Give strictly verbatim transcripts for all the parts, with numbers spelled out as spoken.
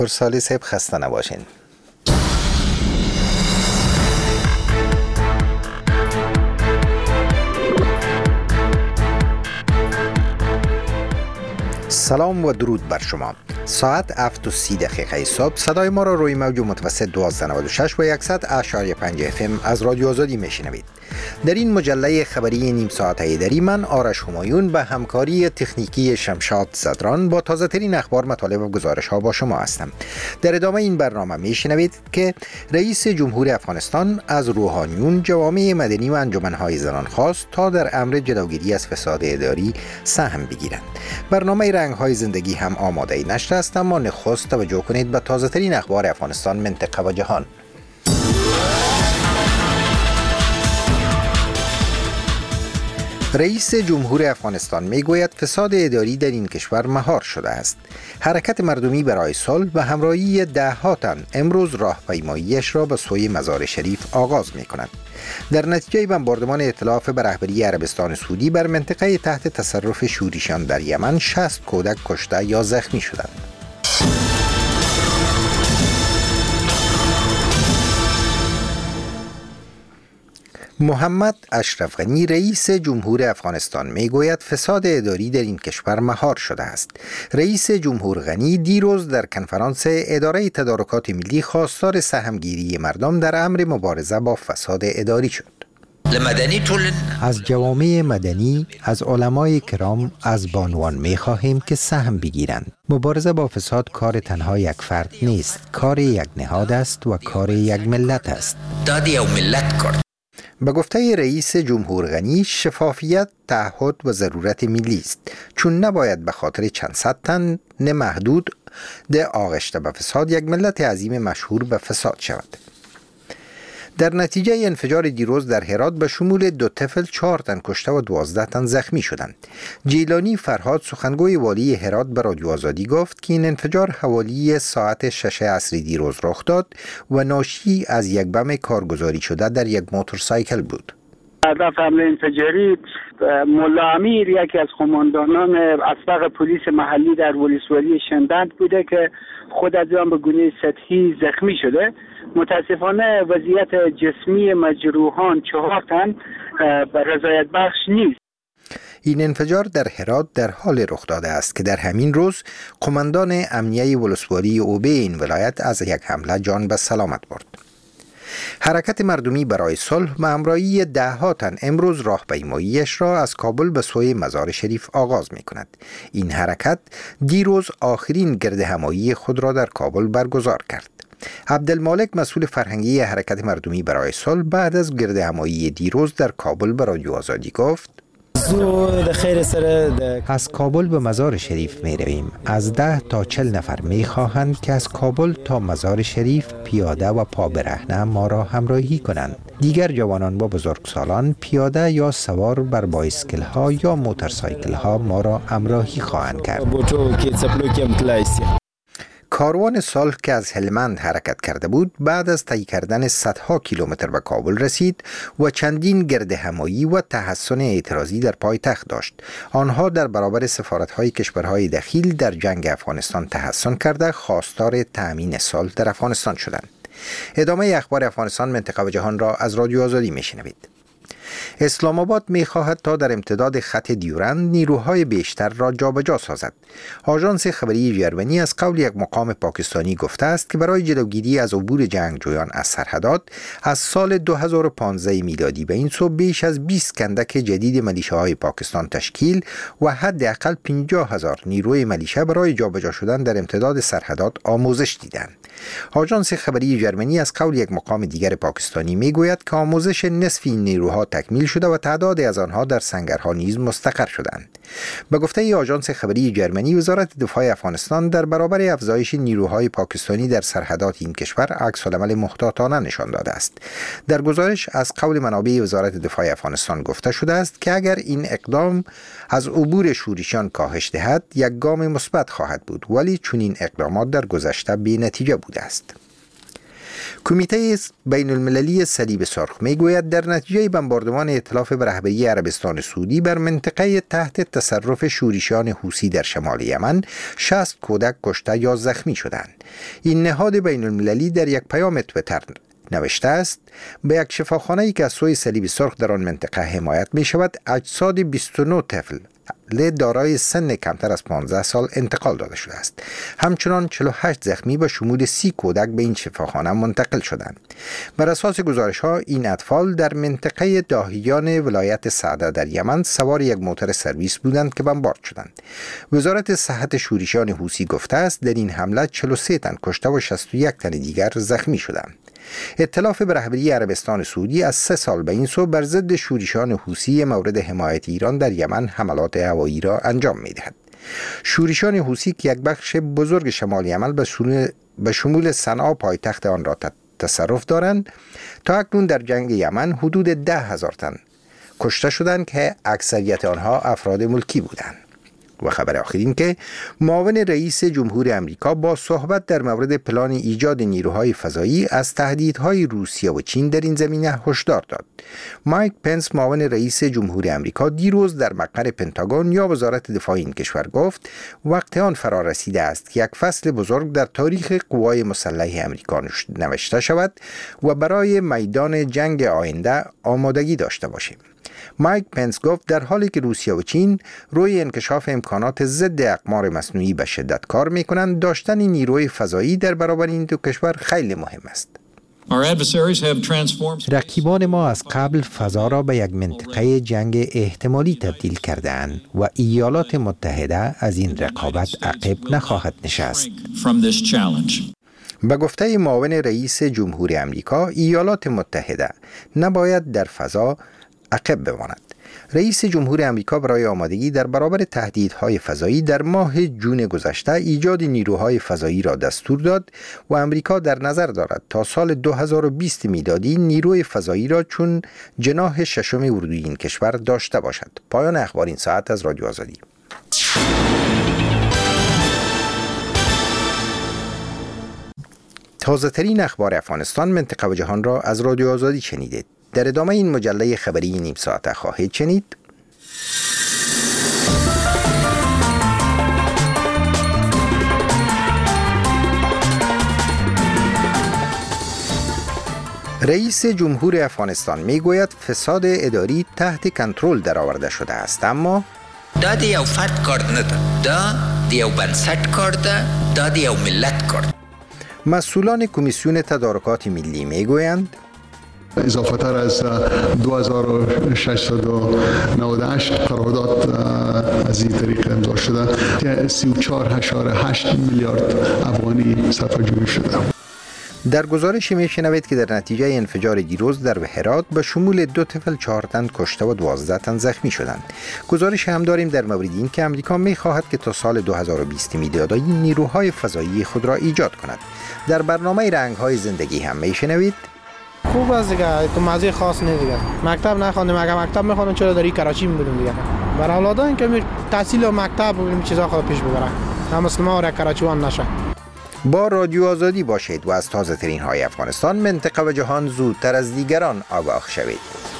پرسالی صاحب خسته نباشین. سلام و درود بر شما. ساعت هفت و سی دقیقه صبح صدای ما را روی موج متوسط دویست و نود و شش و صد اشاری پنج اف ام از رادیو آزادی میشنوید. در این مجله خبری نیم ساعته ایدری من آرش همایون به همکاری تکنیکی شمشاد زدران با تازه ترین اخبار، مطالب و گزارش ها با شما هستم. در ادامه این برنامه میشنوید که رئیس جمهور افغانستان از روحانیون، جوامع مدنی و انجمن‌های زنان خواست تا در امر جلوگیری از فساد اداری سهم بگیرند. برنامه رنگ‌های زندگی هم آماده نشر است، اما نخست توجه کنید به تازه ترین اخبار افغانستان، منطقه و جهان. رئیس جمهور افغانستان میگوید فساد اداری در این کشور مهار شده است. حرکت مردمی برای صلح به همراهی ده ها تن امروز راهپیماییش را به سوی مزار شریف آغاز می کند. در نتیجه بمباردمان ائتلاف به رهبری عربستان سعودی بر منطقه تحت تصرف شوریشان در یمن شصت کودک کشته یا زخمی شدند. محمد اشرف غنی رئیس جمهور افغانستان میگوید فساد اداری در این کشور مهار شده است. رئیس جمهور غنی دیروز در کنفرانس اداره تدارکات ملی خواستار سهمگیری مردم در امر مبارزه با فساد اداری شد. از جوامع مدنی، از علمای کرام، از بانوان می خواهیم که سهم بگیرند. مبارزه با فساد کار تنها یک فرد نیست، کار یک نهاد است و کار یک ملت است. دادی او ملت کرد. به گفته رئیس جمهور غنی، شفافیت، تعهد و ضرورت ملی است، چون نباید به خاطر چند صد تن نمحدود ده آغشته به فساد یک ملت عظیم مشهور به فساد شود. در نتیجه انفجار دیروز در هرات به شمول دو طفل چهار تن کشته و دوازده تن زخمی شدند. جیلانی فرهاد، سخنگوی والی هرات، به رادیو آزادی گفت که این انفجار حوالی ساعت شش عصر دیروز رخ داد و ناشی از یک بم کارگزاری شده در یک موتورسایکل بود. هدف حمله انفجاری ملا امیر، یکی از قماندانان اسبق پلیس محلی در ولسوالی شندند بوده که خود از آن به گونه سطحی زخمی شده. متاسفانه وضعیت جسمی مجروحان چهار تن رضایت بخش نیست. این انفجار در هرات در حال رخ داده است که در همین روز قماندان امنیه ولسوالی اوبه این ولایت از یک حمله جان به سلامت برد. حرکت مردمی برای صلح به همراهی ده ها تن امروز راهپیماییش را از کابل به سوی مزار شریف آغاز می کند. این حرکت دیروز آخرین گردهمایی خود را در کابل برگزار کرد. عبدالمالک، مسئول فرهنگی حرکت مردمی برای صلح، بعد از گردهمایی دیروز در کابل به رادیو آزادی گفت: از کابل به مزار شریف می رویم. از ده تا چل نفر می خواهند که از کابل تا مزار شریف پیاده و پا برهنه ما را همراهی کنند. دیگر جوانان و بزرگسالان پیاده یا سوار بر بایسکل ها یا موتورسایکل ها ما را همراهی خواهند کرد. کاروان صلح که از هلمند حرکت کرده بود بعد از طی کردن صدها کیلومتر به کابل رسید و چندین گردهمایی و تحسن اعتراضی در پایتخت داشت. آنها در برابر سفارت‌های کشورهای دخیل در جنگ افغانستان تحسن کرده خواستار تأمین صلح در افغانستان شدند. ادامه اخبار افغانستان، منطقه و جهان را از رادیو آزادی میشنوید. اسلام آباد می خواهد تا در امتداد خط دیورند نیروهای بیشتر را جابجا سازد. آژانس خبری ژرمنی از قول یک مقام پاکستانی گفته است که برای جلوگیری از عبور جنگجویان از سرحدات از سال دو هزار و پانزده میلادی به این سو بیش از بیست کندک جدید ملیشه‌های پاکستان تشکیل و حداقل پنجاه هزار نیروی ملیشه برای جابجا شدن در امتداد سرحدات آموزش دیدند. آژانس خبری ژرمنی از قول یک مقام دیگر پاکستانی میگوید که آموزش نصف این نیروها تکمیل شده و تعدادی از آنها در سنگرها نیز مستقر شدند. به گفته ای آژانس خبری ژرمنی، وزارت دفاع افغانستان در برابر افزایش نیروهای پاکستانی در سرحدات این کشور عکس‌العمل محتاطانه نشان داده است. در گزارش از قول منابع وزارت دفاع افغانستان گفته شده است که اگر این اقدام از عبور شوریشان کاهش دهد یک گام مثبت خواهد بود، ولی چون این اقدامات در گذشته بی‌نتیجه بوده است. کمیته بین المللی صلیب سرخ میگوید در نتیجه بمباردمان ائتلاف به رهبری عربستان سعودی بر منطقه تحت تصرف شورشیان حوثی در شمال یمن شصت کودک کشته یا زخمی شدند. این نهاد بین المللی در یک پیام توییتر نوشته است: به یک شفاخانه‌ای که از سوی صلیب سرخ در آن منطقه حمایت می شود اجساد بیست و نه طفل دارای سن کمتر از پانزده سال انتقال داده شده است. همچنان چهل و هشت زخمی به شمول سی کودک به این شفاخانه منتقل شدند. بر اساس گزارش‌ها این اطفال در منطقه داهیان ولایت سعده در یمن سوار یک موتور سرویس بودند که بمبارد شدند. وزارت صحت شورشیان حوثی گفته است در این حمله چهل و سه تن کشته و شصت و یک تن دیگر زخمی شدند. ائتلاف به رهبری عربستان سعودی از سه سال به این سو بر ضد شورشیان حوثی مورد حمایت ایران در یمن حملات هوایی را انجام می‌دهد. شورشیان حوثی که یک بخش بزرگ شمال یمن به شمول صنعا پایتخت آن را تصرف دارند، تا اکنون در جنگ یمن حدود ده هزار تن کشته شدند که اکثریت آنها افراد ملکی بودند. و خبر آخر این که معاون رئیس جمهور آمریکا با صحبت در مورد پلان ایجاد نیروهای فضایی از تهدیدهای روسیه و چین در این زمینه هشدار داد. مایک پنس معاون رئیس جمهور آمریکا دیروز در مقر پنتاگون یا وزارت دفاع این کشور گفت وقت آن فرا رسیده است که یک فصل بزرگ در تاریخ قوای مسلح آمریکا نوشته شود و برای میدان جنگ آینده آمادگی داشته باشیم. مایک پنس گفت در حالی که روسیه و چین روی انکشاف امکانات ضد اقمار مصنوعی به شدت کار می‌کنند، داشتن نیروی فضایی در برابر این دو کشور خیلی مهم است. رقیبان ما از قبل فضا را به یک منطقه جنگ احتمالی تبدیل کرده‌اند و ایالات متحده از این رقابت عقب نخواهد نشست. به گفته معاون رئیس جمهور آمریکا، ایالات متحده نباید در فضا عقب بماند. رئیس جمهور آمریکا برای آمادگی در برابر تهدیدهای فضایی در ماه جون گذشته ایجاد نیروهای فضایی را دستور داد و آمریکا در نظر دارد تا سال دو هزار و بیست میلادی نیروی فضایی را چون جناح ششم اردوی این کشور داشته باشد. پایان اخبار این ساعت از رادیو آزادی. تازه ترین اخبار افغانستان، منطقه و جهان را از رادیو آزادی شنیدید. در ادامه این مجله خبری نیم ساعته خواهید شنید: رئیس جمهور افغانستان میگوید فساد اداری تحت کنترل درآورده شده است، اما دا د یو فرد کار نه ده، دا د یو بنسټ کار ده، دا د یو ملت کار. مسئولان کمیسیون تدارکات ملی میگویند اضافه تر از دو هزار و ششصد و نود و هشت قرارداد از این طریق امضا شده، سی و چهار ممیز هشت میلیارد افغانی صرفه‌جویی شده. در گزارشی میشنوید که در نتیجه انفجار دیروز در هرات به شمول دو طفل چهار تن کشته و دوازده تن زخمی شدند. گزارش هم داریم در مورد این که آمریکا میخواهد که تا سال دو هزار و بیست میلادی نیروهای فضایی خود را ایجاد کند. در برنامه رنگ‌های زندگی هم میشنوید خوب است دیگه، تو مزه خاص نیست دیگه. مکتب نخوانیم، اگه مکتب میخوانیم چرا داری کراچی میبودیم دیگه. برای اولادان که می تحصیل و مکتب و این چیزا خود پیش ببرن. هم مسلمان را کراچیوان نشه. با رادیو آزادی باشید و از تازه ترین های افغانستان، منطقه و جهان زودتر از دیگران آگاه شوید.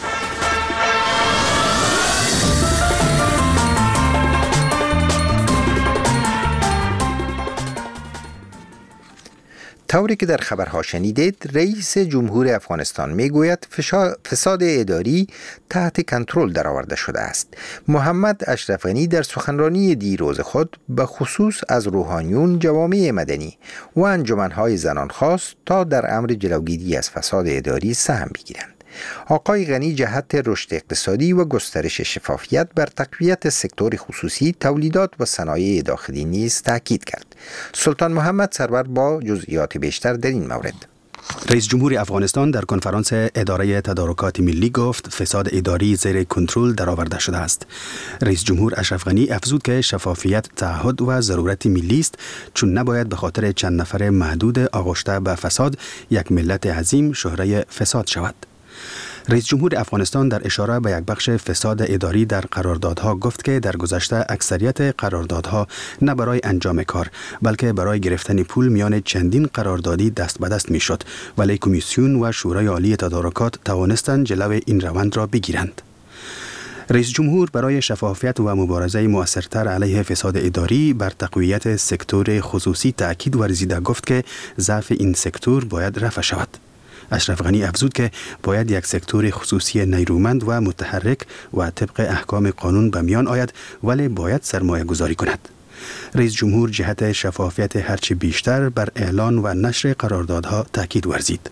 طوری که در خبرها شنیدید، رئیس جمهور افغانستان میگوید فساد اداری تحت کنترل درآورده شده است. محمد اشرف غنی در سخنرانی دیروز خود به خصوص از روحانیون، جوامع مدنی و انجمنهای زنان خواست تا در امر جلوگیری از فساد اداری سهم بگیرند. آقای غنی جهت رشد اقتصادی و گسترش شفافیت بر تقویت سکتور خصوصی، تولیدات و صنایع داخلی نیز تاکید کرد. سلطان محمد سرور با جزئیات بیشتر در این مورد. رئیس جمهور افغانستان در کنفرانس اداره تدارکات ملی گفت فساد اداری زیر کنترل درآورده شده است. رئیس جمهور اشرف غنی افزود که شفافیت تعهد و ضرورت ملی است، چون نباید به خاطر چند نفر محدود آغشته به فساد یک ملت عظیم شهره فساد شود. رئیس جمهور افغانستان در اشاره به یک بخش فساد اداری در قراردادها گفت که در گذشته اکثریت قراردادها نه برای انجام کار بلکه برای گرفتن پول میان چندین قراردادی دست به دست میشد، ولی کمیسیون و شورای عالی تدارکات توانستند جلو این روند را بگیرند. رئیس جمهور برای شفافیت و مبارزه مؤثرتر علیه فساد اداری بر تقویت سکتور خصوصی تأکید ورزیده گفت که ضعف این سکتور باید رفع شود. اشرف غنی افزود که باید یک سکتور خصوصی نیرومند و متحرک و طبق احکام قانون به میان آید، ولی باید سرمایه گذاری کند. رئیس جمهور جهت شفافیت هرچی بیشتر بر اعلان و نشر قراردادها تاکید ورزید.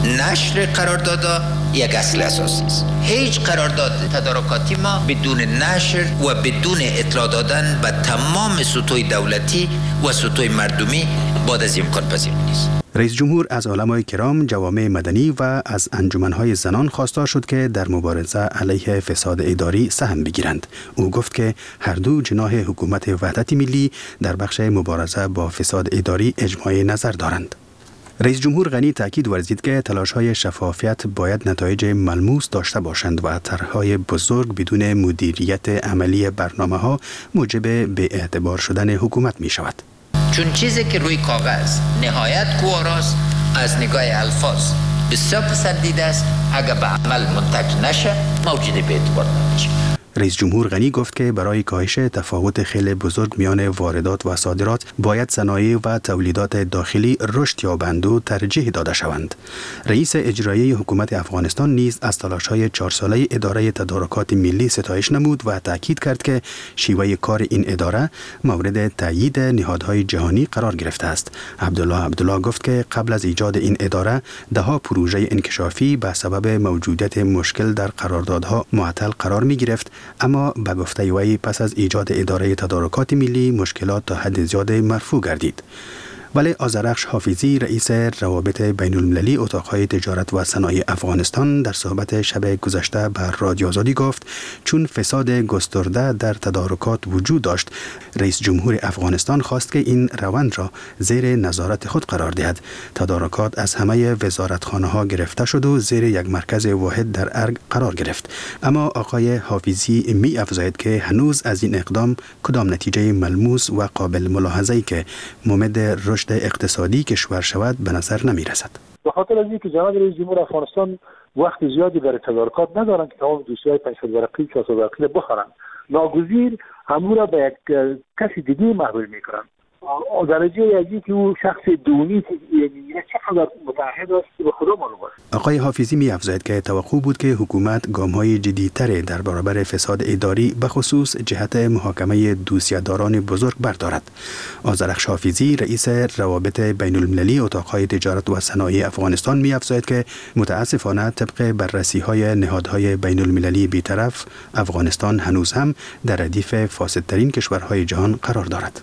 نشر قراردادها یک اصل اساسی است. هیچ قرارداد تدارکاتی ما بدون نشر و بدون اطلاع دادن به تمام سطوح دولتی و سطوح مردمی بعد از امکان پذیر نیست. رئیس جمهور از علمای کرام، جوامع مدنی و از انجمنهای زنان خواستار شد که در مبارزه علیه فساد اداری سهم بگیرند. او گفت که هر دو جناح حکومت وحدت ملی در بخش مبارزه با فساد اداری اجماع نظر دارند. رئیس جمهور غنی تاکید ورزید که تلاش‌های شفافیت باید نتایج ملموس داشته باشند و طرح‌های بزرگ بدون مدیریت عملی برنامه‌ها موجب بی‌اعتبار شدن حکومت می‌شود. چون چیزی که روی کاغذ نهایت گواراست از نگاه الفاظ بسیار پسندیده است، اگر به عمل منتج نشه موجود بی‌اعتبار نمیشه. رئیس جمهور غنی گفت که برای کاهش تفاوت خیلی بزرگ میان واردات و صادرات باید صنایع و تولیدات داخلی رشد یابند و ترجیح داده شوند. رئیس اجرایی حکومت افغانستان نیز از تلاش‌های چهار ساله اداره تدارکات ملی ستایش نمود و تاکید کرد که شیوه کار این اداره مورد تایید نهادهای جهانی قرار گرفته است. عبدالله عبدالله گفت که قبل از ایجاد این اداره ده‌ها پروژه انکشافی به سبب موجودیت مشکل در قراردادها معطل قرار می گرفت، اما به گفته وی پس از ایجاد اداره تدارکات ملی مشکلات تا حد زیاد مرفوع گردید. ولی آذرخش حافظی، رئیس روابط بین المللی اتاقهای تجارت و صنایع افغانستان، در صحبت شب گذشته بر رادیو آزادی گفت چون فساد گسترده در تدارکات وجود داشت، رئیس جمهور افغانستان خواست که این روند را زیر نظارت خود قرار دهد. تدارکات از همه وزارتخانه‌ها گرفته شد و زیر یک مرکز واحد در ارگ قرار گرفت. اما آقای حافظی می افزاید که هنوز از این اقدام کدام نتیجه ملموس و قابل ملاحظه‌ای که ممد رشد اقتصادی کشور شود به نظر نمی رسد. به خاطر از اینکه جناب رئیس جمهور افغانستان وقت زیادی برای تدارکات ندارند که تمام دوسیهای پنجصد ورقی چهارصد ورقی بخورند، ناگزیر همو را به یک کسی دیگه محول میکنند. درجه یکی که او شخص دونی یعنی چقدر متعهد است به خدا معلوم است. آقای حافظی می افزاید که توقع بود که حکومت گام‌های جدی‌تری در برابر فساد اداری به خصوص جهت محاکمه دوسیه‌داران بزرگ بردارد. آذرخش حافظی، رئیس روابط بین المللی اتاقهای تجارت و صنایع افغانستان، می افزاید که متاسفانه طبق بررسی‌های نهادهای بین المللی بی‌طرف، افغانستان هنوز هم در ردیف فاسدترین کشورهای جهان قرار دارد.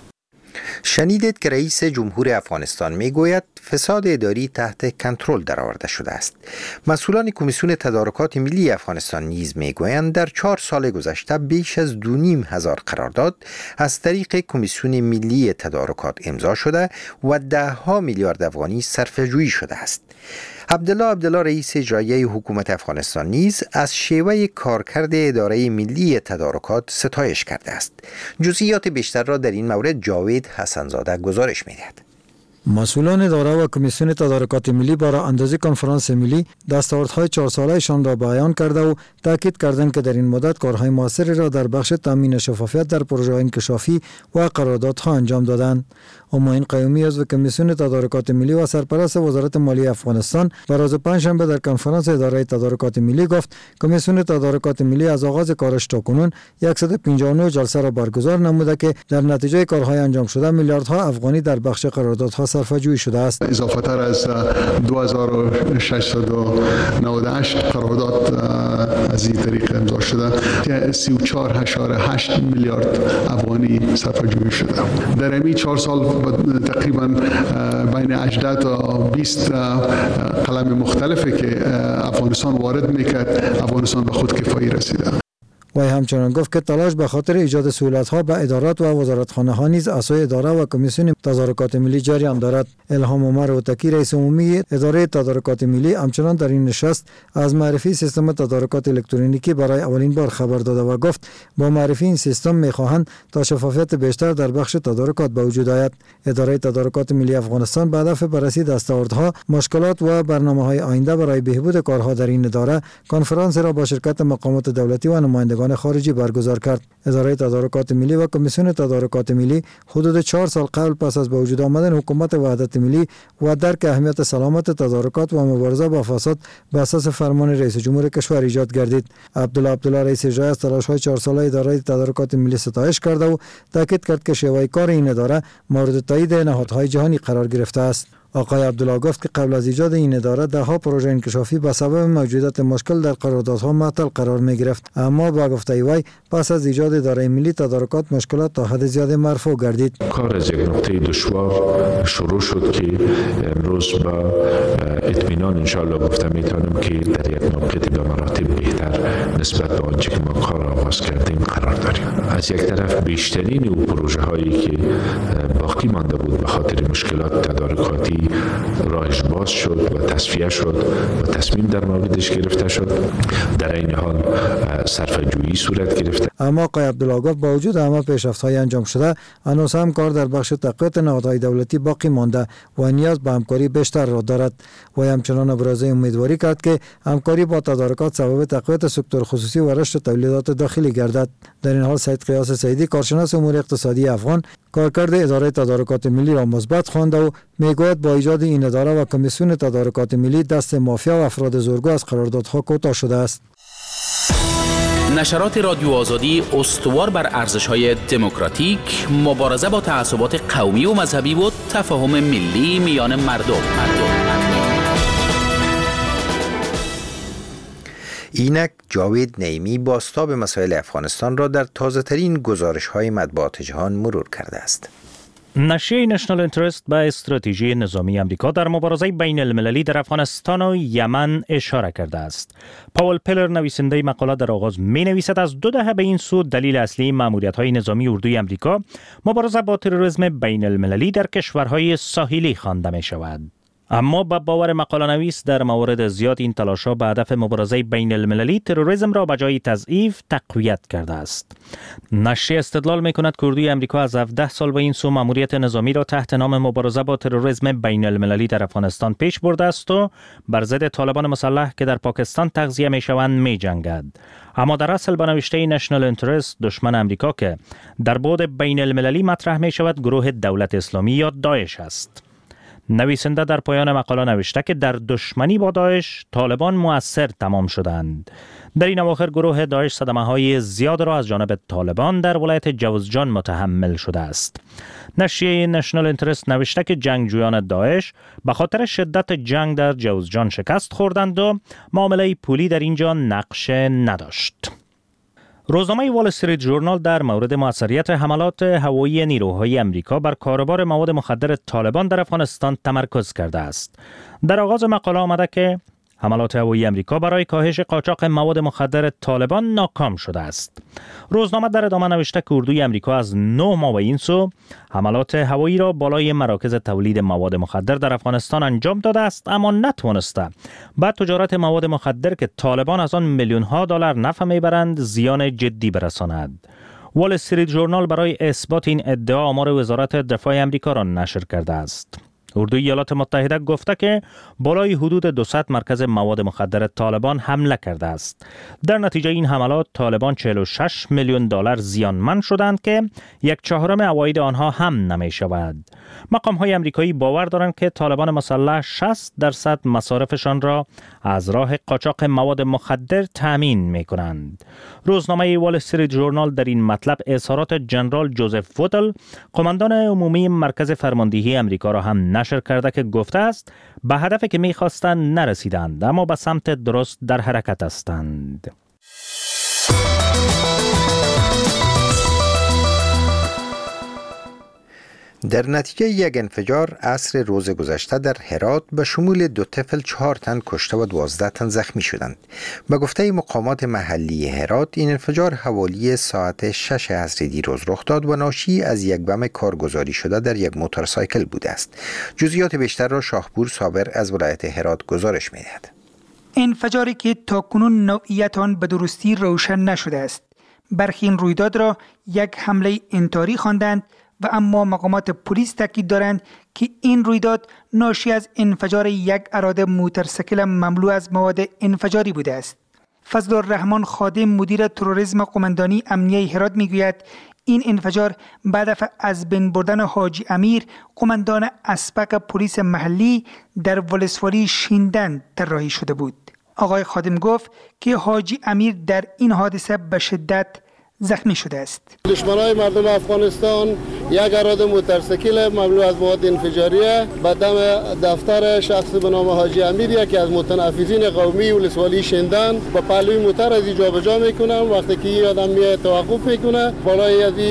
شنیدید که رئیس جمهور افغانستان میگوید فساد اداری تحت کنترل درآورده شده است. مسئولان کمیسیون تدارکات ملی افغانستان نیز میگویند در چهار سال گذشته بیش از دو نیم هزار قرارداد از طریق کمیسیون ملی تدارکات امضا شده و ده ها میلیارد افغانی صرفه‌جویی شده است. عبدالله عبدالله، رئیس اجرایی حکومت افغانستان، نیز از شیوه کارکرد اداره ملی تدارکات ستایش کرده است. جزئیات بیشتر را در این مورد جاوید حسنزاده گزارش می‌دهد. مسئولان اداره و کمیسیون تدارکات ملی برای اندازه کنفرانس ملی دستاوردهای چهار ساله‌شان را بیان کرده و تاکید کردند که در این مدت کارهای موثری را در بخش تامین شفافیت در پروژه انکشافی و قراردادها انجام دادند. همایون قیومی عضو کمیسیون تدارکات ملی و سرپرست وزارت مالیه افغانستان بر روز پنجشنبه در کنفرانس اداره تدارکات ملی گفت کمیسیون تدارکات ملی از آغاز کارش تا کنون صد و پنجاه و نه جلسه را برگزار نموده که در نتیجه کارهای انجام شده میلیاردها افغانی در بخش قراردادها صرفه‌جویی شده است. اضافه تر از دو هزار و ششصد و نود و هشت قرارداد از این طریق امضا شده، سی و چهار ممیز هشت میلیارد افغانی صرفه‌جویی شده. در همین چهار سال تقریبا بین هجده تا بیست قلم مختلفی که افغانستان وارد میکرد، افغانستان به خود کفایی رسیده. و همچنان گفت که تلاش به خاطر ایجاد سهولت‌ها به ادارات و وزارتخانه‌ها نیز اسای اداره و کمیسیون تدارکات ملی جریان دارد. الهام عمر اوتکی رئیس عمومی اداره تدارکات ملی همچنان در این نشست از معرفی سیستم تدارکات الکترونیکی برای اولین بار خبر داده و گفت با معرفی این سیستم می‌خواهند تا شفافیت بیشتر در بخش تدارکات به وجود آید. اداره تدارکات ملی افغانستان به هدف بررسی دستاوردها، مشکلات و برنامه‌های آینده برای بهبود کارها در این اداره کنفرانس را با شرکت مقامات دولتی و نمایندگان خارجی برگزار کرد. اداره تدارکات ملی و کمیسیون تدارکات ملی حدود چهار سال قبل پس از به وجود آمدن حکومت وحدت ملی و درک اهمیت سلامت تدارکات و مبارزه با فساد بر اساس فرمان رئیس جمهور کشور ایجاد گردید. عبدالله عبدالله رئیس اجرایی از تلاش‌های چهار ساله اداره تدارکات ملی ستایش کرده و تاکید کرد که شیوه کار این اداره مورد تایید نهادهای جهانی قرار گرفته است. آقای عبدالله گفت که قبل از ایجاد این اداره ده ها پروژه انکشافی به سبب موجودیت مشکل در قراردادها معطل قرار می گرفت، اما با گفته وی پس از ایجاد اداره ملی تدارکات مشکلات تا حد زیاد مرفوع گردید. کار از یک نقطه دشوار شروع شد که امروز با اطمینان ان شاء الله گفته میتونم که در یک موقعیت به مراتب بهتر نسبت به آنچه که ما کار آغاز کردیم قرار داریم. از یک طرف بیشترین او پروژه هایی که باقی مانده بود به خاطر مشکلات تدارکاتی راهش باز شد و تصفیه شد و تصمیم در موردش گرفته شد. در این حال صرفه‌جویی صورت گرفته. اما آقای عبدالله گفت با وجود همه پیشرفت‌های انجام شده هنوز هم کار در بخش تقویت نهادهای دولتی باقی مانده و نیاز به همکاری بیشتر را دارد. و همچنان ابراز امیدواری کرد که همکاری با تدارکات سبب تقویت سکتور خصوصی و رشد تولیدات داخلی گردد. در این حال سید قیاس سیدی کارشناس امور اقتصادی افغان کارکرد اداره تدارکات ملی را مثبت خوانده و میگوید با ایجاد این اداره و کمیسیون تدارکات ملی دست مافیا و افراد زورگو از قراردادها کوتاه شده است. نشرات رادیو آزادی استوار بر ارزش‌های دموکراتیک، مبارزه با تعصبات قومی و مذهبی و تفاهم ملی میان مردم. اینک جاوید نعیمی بازتاب مسائل افغانستان را در تازه‌ترین گزارش‌های مطبوعات جهان مرور کرده است. نشریه نشنال اینترست به استراتژی نظامی امریکا در مبارزه بین المللی در افغانستان و یمن اشاره کرده است. پاول پیلر نویسنده مقاله در آغاز می نویسد از دو دهه به این سو دلیل اصلی ماموریت‌های نظامی اردوی امریکا مبارزه با تروریسم بین المللی در کشورهای ساحلی خوانده می شود. اما با باور مقاله نویس در موارد زیاد این تلاش‌ها به هدف مبارزه بین المللی تروریسم را به جای تضعیف تقویت کرده است. نشریه استدلال می‌کند که اردوی امریکا از هفده سال به این سو ماموریت نظامی را تحت نام مبارزه با تروریسم بین المللی در افغانستان پیش برده است و بر ضد طالبان مسلح که در پاکستان تغذیه می‌شوند می‌جنگد. اما در اصل به نوشته نشنال اینترست دشمن امریکا که در بعد بین المللی مطرح می‌شود گروه دولت اسلامی یا داعش است. نویسنده در پایان مقاله نوشته که در دشمنی با داعش طالبان مؤثر تمام شدند. در این اواخر گروه داعش صدمه های زیاد را از جانب طالبان در ولایت جوزجان متحمل شده است. نشریه نشنال اینترست نوشته که جنگجویان داعش به خاطر شدت جنگ در جوزجان شکست خوردند و معامله پولی در اینجا نقش نداشت. روزنامه وال استریت ژورنال در مورد موثریت حملات هوایی نیروهای امریکا بر کاروبار مواد مخدر طالبان در افغانستان تمرکز کرده است. در آغاز مقاله آمده که حملات هوایی امریکا برای کاهش قاچاق مواد مخدر طالبان ناکام شده است. روزنامه در ادامه نوشته که اردوی امریکا از نه ماه به این سو حملات هوایی را بالای مراکز تولید مواد مخدر در افغانستان انجام داده است، اما نتوانسته بعد تجارت مواد مخدر که طالبان از آن میلیون ها دلار نفع میبرند زیان جدی برساند. وال استریت ژورنال برای اثبات این ادعا آمار وزارت دفاع امریکا را نشر کرده است. اردوی ایالات متحده گفته که بالای حدود دویست مرکز مواد مخدر طالبان حمله کرده است. در نتیجه این حملات طالبان چهل و شش میلیون دلار زیانمند شدند که یک چهارم عواید آنها هم نمی شود. مقام های امریکایی باور دارند که طالبان مسلح شصت درصد مصارفشان را از راه قاچاق مواد مخدر تامین می کنند. روزنامه وال استریت ژورنال در این مطلب اظهارات جنرال جوزف وودل، قماندان عمومی مرکز فرماندهی امریکا را هم نشر کرده که گفته است به هدفی که می‌خواستند نرسیدند، اما به سمت درست در حرکت هستند. در نتیجه یک انفجار عصر روز گذشته در هرات به شمول دو طفل چهار تن کشته و دوازده تن زخمی شدند. به گفته مقامات محلی هرات این انفجار حوالی ساعت شش عصر دیروز رخ داد و ناشی از یک بم کارگزاری شده در یک موتورسایکل بوده است. جزئیات بیشتر را شاهپور صابر از ولایت هرات گزارش می‌دهد. انفجاری که تاکنون نوعیت آن به درستی روشن نشده است. برخی این رویداد را یک حمله انتحاری خواندند و اما مقامات پلیس تاکید دارند که این رویداد ناشی از انفجار یک اراده موتورسیکل مملو از مواد انفجاری بوده است. فضل الرحمن خادم مدیر تروریسم قماندانی امنیه هرات میگوید این انفجار بعد از بین بردن حاجی امیر قماندان اسبق پلیس محلی در ولسوالی شیندن طراحی شده بود. آقای خادم گفت که حاجی امیر در این حادثه به شدت زخمی شده است. دشمنای مردم افغانستان یک اراده موتورسیکل مملو از مواد انفجاریه به دم دفتر شخص به نام حاجی امیر که از متنفذین قومی ولسوالی شیندن با پهلوی موتور از جابجا میکنن. وقتی که این آدم میاد توقف میکنه بالای از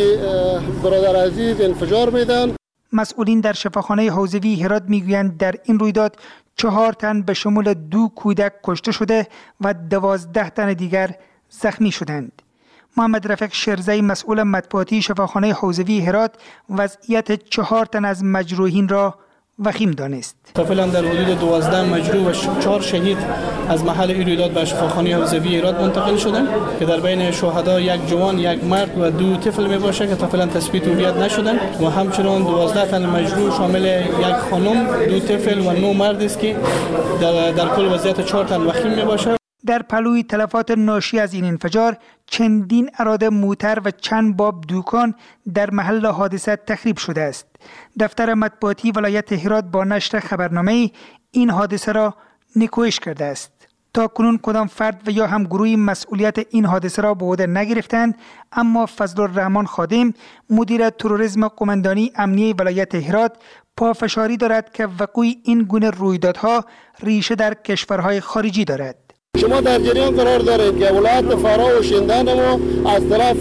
برادر عزیز انفجار میدن. مسئولین در شفاخانه حوزوی هرات میگویند در این رویداد چهار تن به شمول دو کودک کشته شده و دوازده تن دیگر زخمی شدند. محمد رفیق شرزی مسئول مطبوعاتی شفاخانه حوزوی هرات وضعیت چهار تن از مجروحین را وخیم دانست. فعلا در حدود دوازده مجروح و چهار شهید از محل این رویداد به شفاخانه حوزوی هرات منتقل شدند که در بین شهدا یک جوان، یک مرد و دو طفل می باشه که فعلا تثبیت هویت نشدند و همچنین دوازده تن مجروح شامل یک خانم، دو طفل و نه مرد است که در, در کل وضعیت چهار تن وخیم می باشه. در پلوی تلفات ناشی از این انفجار چندین اراده موتر و چند باب دوکان در محل حادثه تخریب شده است. دفتر مطبوعاتی ولایت هرات با نشر خبرنامه این حادثه را نکوهش کرده است. تا کنون کدام فرد و یا هم گروهی مسئولیت این حادثه را به عهده نگرفتند، اما فضل الرحمن خادم مدیر تروریسم قماندانی امنیه ولایت هرات پافشاری دارد که وقوع این گونه رویدادها ریشه در کشورهای خارجی دارد. شما در جریان قرار دارید که ولایت فرا و شیندن ما از طرف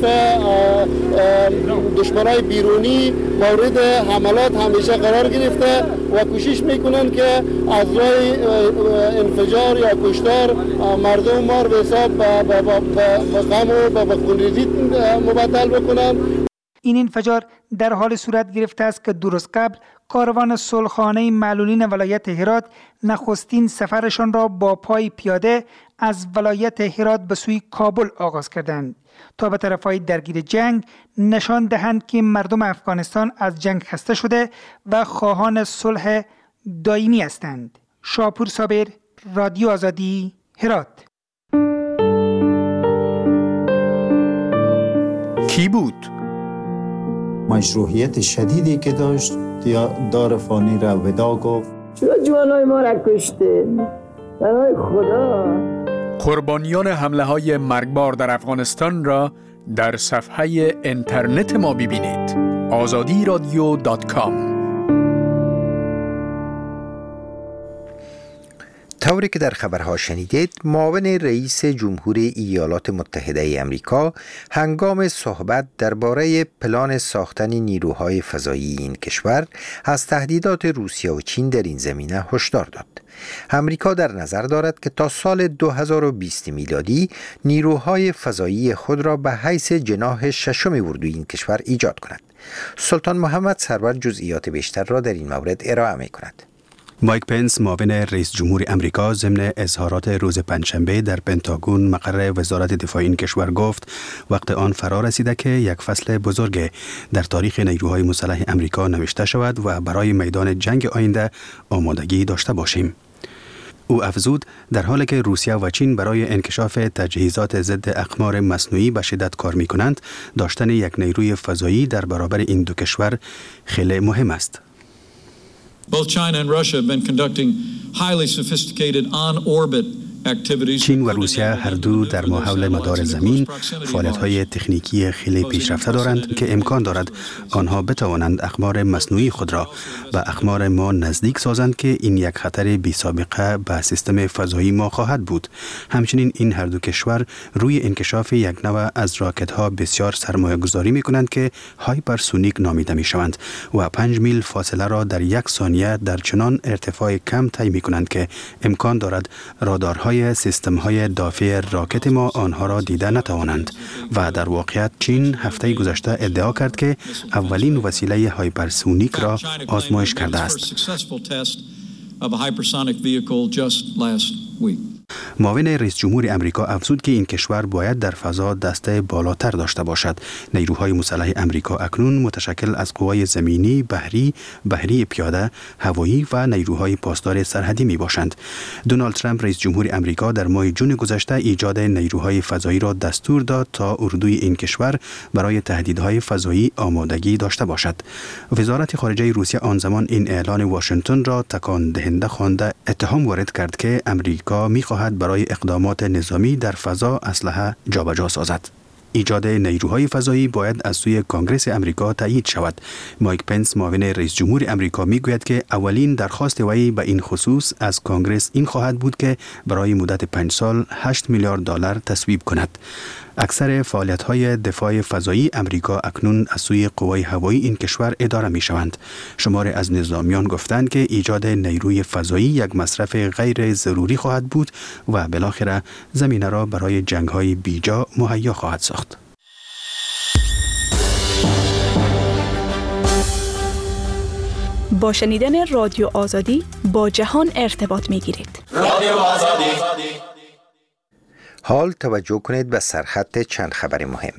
دشمنای بیرونی مورد حملات همیشه قرار گرفته و کوشش میکنن که از راه انفجار یا کشتار مردم ما رو به حساب به غم و به خونریزی مبدل بکنن. این انفجار در حال صورت گرفته است که دو روز قبل کاروان صلحخانه معلولین ولایت هرات نخستین سفرشان را با پای پیاده از ولایت هرات به سوی کابل آغاز کردند تا به طرفهای درگیر جنگ نشان دهند که مردم افغانستان از جنگ خسته شده و خواهان صلح دائمی هستند. شاپور صابر، رادیو آزادی، هرات. کی بود؟ مشروعیت شدیدی که داشت یا دار فانی را ودا گفت. چرا جوانای ما را کشته؟ برای خدا. قربانیان حمله های مرگبار در افغانستان را در صفحه اینترنت ما ببینید. آزادی رادیو دات کام. طوری که در خبرها شنیدید، معاون رئیس جمهور ایالات متحده امریکا هنگام صحبت درباره پلان ساختن نیروهای فضایی این کشور از تهدیدات روسیه و چین در این زمینه هشدار داد. امریکا در نظر دارد که تا سال دو هزار و بیست میلادی نیروهای فضایی خود را به حیث جناح ششم اردوی این کشور ایجاد کند. سلطان محمد سرور جزئیات بیشتر را در این مورد ارائه می کند. مایک پنس معاون رئیس جمهور امریکا ضمن اظهارات روز پنجشنبه در پنتاگون مقر وزارت دفاع این کشور گفت وقت آن فرا رسیده که یک فصل بزرگ در تاریخ نیروهای مسلح امریکا نوشته شود و برای میدان جنگ آینده آمادگی داشته باشیم. او افزود در حالی که روسیه و چین برای انکشاف تجهیزات ضد اقمار مصنوعی به شدت کار می کنند، داشتن یک نیروی فضایی در برابر این دو کشور خیلی مهم است. Both China and Russia have been conducting highly sophisticated on-orbit چین و روسیه هر دو در ماحول مدار زمین فعالیت‌های تکنیکی خیلی پیشرفته دارند که امکان دارد آنها بتوانند اقمار مصنوعی خود را به اقمار ما نزدیک سازند که این یک خطر بی سابقه به سیستم فضایی ما خواهد بود. همچنین این هر دو کشور روی انکشاف یک نوع از راکت‌ها بسیار سرمایه گذاری می کنند که هایپرسونیک نامیده می شوند و پنج میل فاصله را در یک ثانیه در چنان ارتفاع کم طی می کنند که امکان دارد رادارهای سیستم‌های دافع راکت ما آنها را دیده نتوانند. و در واقعیت چین هفته گذشته ادعا کرد که اولین وسیله هایپرسونیک را آزمایش کرده است. معاون رئیس جمهور امریکا افزود که این کشور باید در فضا دسته بالاتر داشته باشد. نیروهای مسلح امریکا اکنون متشکل از قوای زمینی، بحری، بحری پیاده، هوایی و نیروهای پاسدار سرحدی می باشند. دونالد ترامپ رئیس جمهور امریکا در ماه جون گذشته ایجاد نیروهای فضایی را دستور داد تا اردوی این کشور برای تهدیدهای فضایی آمادگی داشته باشد. وزارت خارجه روسیه آن زمان این اعلان واشنگتن را تکان دهنده خوانده اتهام وارد کرد که امریکا می خواهد برای اقدامات نظامی در فضا اسلحه جابجا سازد. ایجاد نیروهای فضایی باید از سوی کنگره امریکا تایید شود. مایک پنس معاون رئیس جمهور امریکا میگوید که اولین درخواست وی به این خصوص از کنگره این خواهد بود که برای مدت پنج سال هشت میلیارد دلار تصویب کند. اکثر فعالیت‌های دفاع فضایی امریکا اکنون از سوی قوای هوایی این کشور اداره می‌شوند. شماری از نظامیان گفتند که ایجاد نیروی فضایی یک مصرف غیر ضروری خواهد بود و بالاخره زمینه را برای جنگ‌های بیجا مهیا خواهد ساخت. با شنیدن رادیو آزادی با جهان ارتباط می‌گیرید. رادیو آزادی. حال توجه کنید به سرخط چند خبر مهم.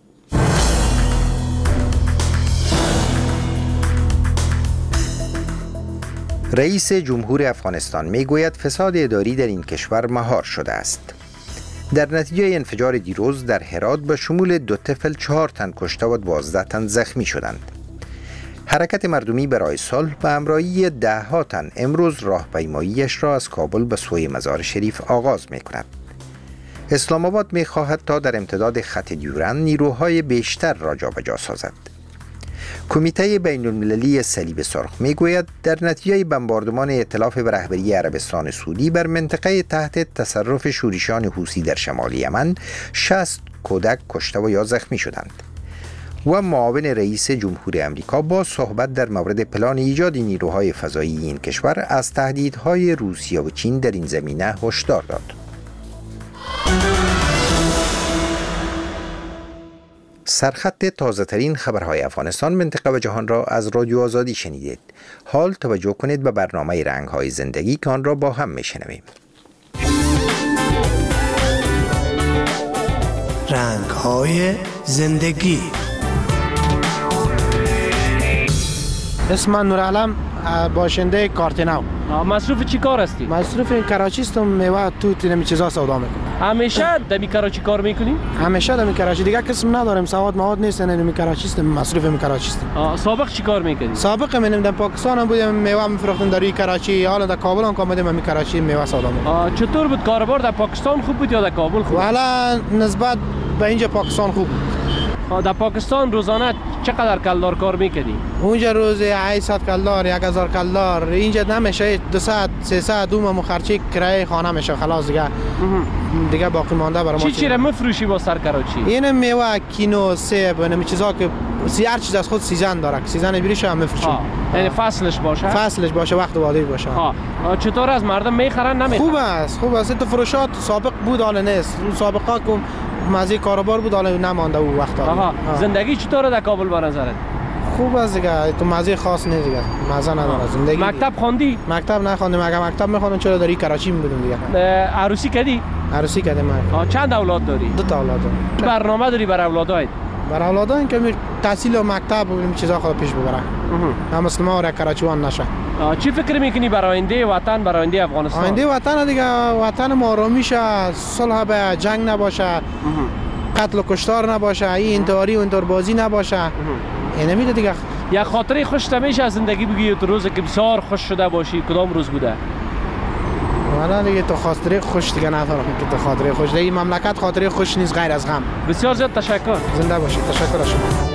رئیس جمهور افغانستان میگوید فساد اداری در این کشور مهار شده است. در نتیجه انفجار دیروز در هرات به شمول دو طفل چهار تن کشته و دوازده تن زخمی شدند. حرکت مردمی برای صلح به همراهی ده ها تن امروز راهپیماییش را از کابل به سوی مزار شریف آغاز می کند. اسلام آباد می خواهد تا در امتداد خط دیورند نیروهای بیشتر را جابجا سازد. کمیته بین المللی صلیب سرخ می گوید در نتیجه بمباردمان ائتلاف به رهبری عربستان سعودی بر منطقه تحت تصرف شورشیان حوثی در شمال یمن شصت کودک کشته و یا زخمی شدند. و معاون رئیس جمهور امریکا با صحبت در مورد پلان ایجاد نیروهای فضایی این کشور از تهدیدهای روسیه و چین در این زمینه هشدار داد. سرخط تازه ترین خبرهای افغانستان، منطقه و جهان را از رادیو آزادی شنیدید. حال توجه کنید به برنامه رنگ‌های زندگی که آن را با هم میشنویم. رنگ‌های زندگی. اسم من نورعلم، باشنده کارتناو. مصروف چی کار هستی؟ مصروف این کراچی هستم، میوه توت نمی چیزا سودا میکنم. همیشه دمی کراچی کار میکنی؟ همیشه دمی کراچی، دیگه کسم ندارم، سواد مواد نیست، نه نمی کراچی هستم، مصروف می کراچی هستم. سابق چی کار میکنی؟ سابق منم در پاکستان بودم، میوه میفروختم در کراچی، حالا در کابل هم کامدم می کراچی میوه سودا میکنم. چطور بود کاربار در پاکستان خوب بود یا در کابل خوب؟ والا نسبت به اینجا پاکستان خوب بود. در پاکستان روزانه چقدر کلدار کار میکنی؟ اونجا روزی هشتصد کلدار، یک هزار کلدار، اینجا نمیشه دویست سیصد دوم مخرچی کرایه خانه میشه، خلاص دیگه دیگه باقی مانده برای ما. چی چی را میفروشی با سر کراچی؟ این میوه، کینو، سیب، نمی چیزا که هر چیز از خود سیزن داره، سیزن بریش هم میفروشیم. یعنی فصلش باشه؟ فصلش باشه، وقت وادی باشه. ها چطور از مردم میخرن نمیخرن؟ خوب است، خوب است. تو فروشات سابق بود حالا نیست، سابقا که مزه کاروبار بود حالا نمانده او وقتا. آها. زندگی چطوره در کابل به نظرت؟ خوب است دیگه، تو مزه خاص نیست دیگه، مزه نداره زندگی. مکتب خواندی؟ مکتب نخواندم، مگه مکتب میخوندم چرا در کراچی میبودم دیگه. عروسی کردی؟ عروسی کردم من. چند اولاد داری؟ دو تا اولاد دارم. برنامه داری برای اولادات؟ برای اولادان که می تحصیل و مکتب و چیزا خود پیش ببرن. هم مسلمان را کراچیوان نشه. چی فکر میکنی برای آینده وطن، برای آینده افغانستان؟ آینده وطن دیگه، وطن ما آرامی شه، صلح به جنگ نباشه، قتل و کشتار نباشه، این انتحاری و انتحاربازی نباشه. اینه میده دیگه. یک خاطره خوشت میشه از زندگی بگی تو روزی که بسیار خوش شده باشی، کدام روز بوده؟ والا دیگه تو خاطره خوش دیگه نفرم که تو خاطره خوش دیگه مملکت خاطره خوش نیست غیر از غم. بسیار زیاد تشکر. زنده باشید. تشکر از شما.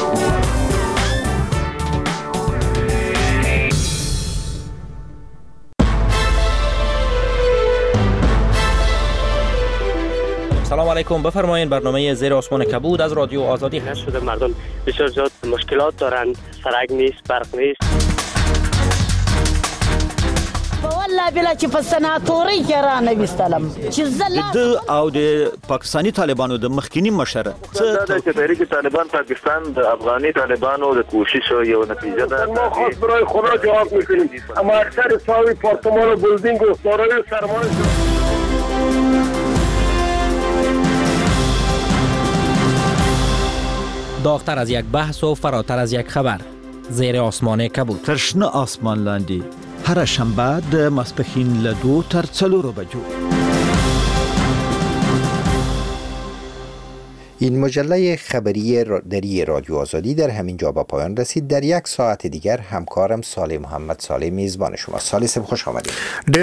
سلام علیکم. بفرمایید. برنامه زیر آسمان کبود از رادیو آزادی هست. شده مردم بسیار زیاد مشکلات دارن، سرک نیست، برق نیست. والله بلا چې په سناتوري کې را نه وستلم چې زلا د او د پاکستانی طالبانو د مخکینی مشر څه د تحریک طالبان پاکستان د افغاني طالبانو د کوشش یو نتیجه ده. ما خاص برای خدا جواب میکنیم، اما اکثر ساوی پارتمان و بلدینگ و دارای سرمایه داغتر از یک بحث و فراتر از یک خبر. زیر آسمان کبود. ترشنه آسمان لاندی. هر شنبه د ماسپښین له دو تر څلورو بجو. این مجله خبری دری رادیو آزادی در همین جا با پایان رسید. در یک ساعت دیگر همکارم صالح محمد صالح میزبان شما. صالح صاحب خوش آمدید.